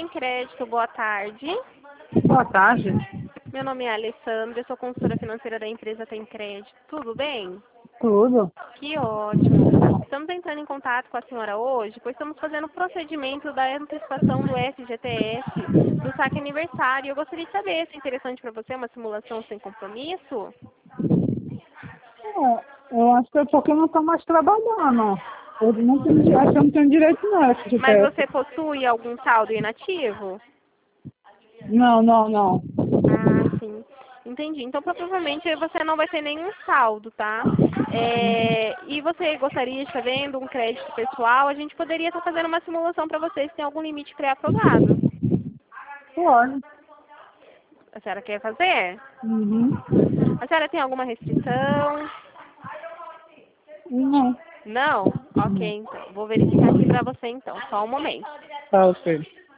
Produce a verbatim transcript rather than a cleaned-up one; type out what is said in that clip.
Crédito, boa tarde. Boa tarde. Meu nome é Alessandra, eu sou consultora financeira da empresa Tem Crédito. Tudo bem? Tudo. Que ótimo. Estamos entrando em contato com a senhora hoje, pois estamos fazendo o procedimento da antecipação do F G T S do saque aniversário. Eu gostaria de saber se é interessante para você uma simulação sem compromisso. É, eu acho que é porque eu não estou mais trabalhando. Eu não tenho, acho que eu não tenho direito não, F G T Mas S. você possui algum saldo inativo? Não, não, não. Ah, sim. Entendi. Então, provavelmente, você não vai ter nenhum saldo, tá? É, e você gostaria de estar vendo um crédito pessoal? A gente poderia estar fazendo uma simulação para você se tem algum limite pré-aprovado. Pode. A senhora quer fazer? Uhum. A senhora tem alguma restrição? Não. Não? Ok, Não. então. Vou verificar aqui para você, então. Só um momento. Tá, ok.